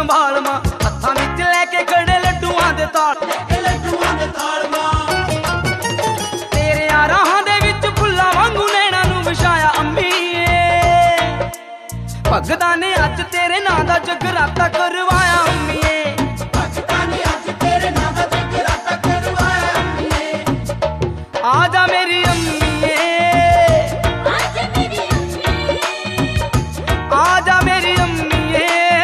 संभाल मां, हत्थां विच लैके खड़े लड्डूआं दे ताल, तेरे राहां दे विच फुल्लां वांगू नैणां नूं विछाया अम्मीए। भगतां ने अज तेरे नां दा जगराता करवाया अम्मीए। आजा मेरी अम्मीए, आजा मेरी अम्मीए,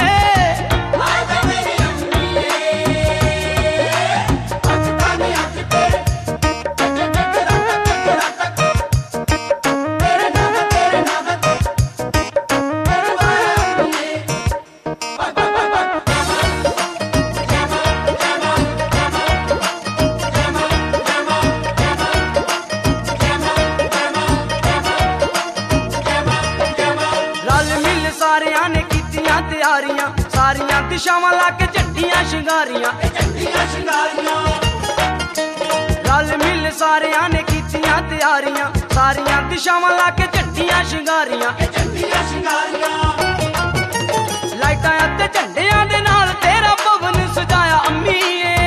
सारियां ने कीतियां तैयारियां, सारियां दिशावां लाके झंडियां शिंगारियां, रल मिल सारियां ने कीतियां तैयारियां, सारियां दिशावां लाके झंडियां शिंगारियां, लाइटां ते झंडियां दे नाल तेरा भवन सजाया अम्मीए।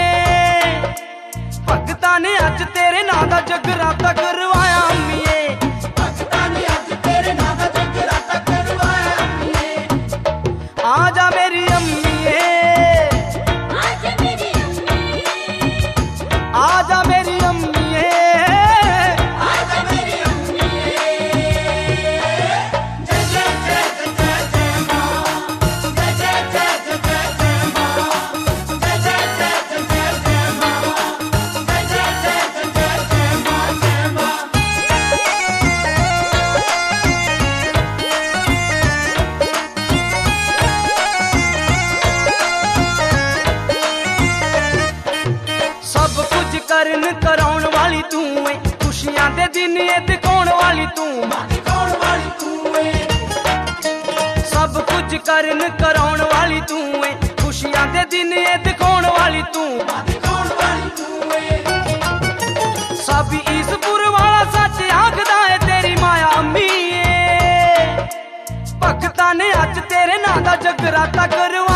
भगतां ने अज तेरे नां दा जगराता करवाया अम्मीए। आजा मेरी अम्मीए, आजा मेरी अम्मीए, आजा मेरी अम्मीए। जय जय जय जय जय मां, जय जय जय जय जय मां, जय जय जय जय जय मां, जय जय जय जय जय मां, जय मां। सब कुछ करन कराउण वाली तू है, खुशियां दे दिन दिखाउण वाली तू, सब कुछ करन कराउण वाली तू है, खुशियां दे दिन दिखाउण वाली तू, सब ईसपुर वाला सच आखदा है तेरी माया अम्मीए। भगतां ने अज तेरे नां दा जगराता करवा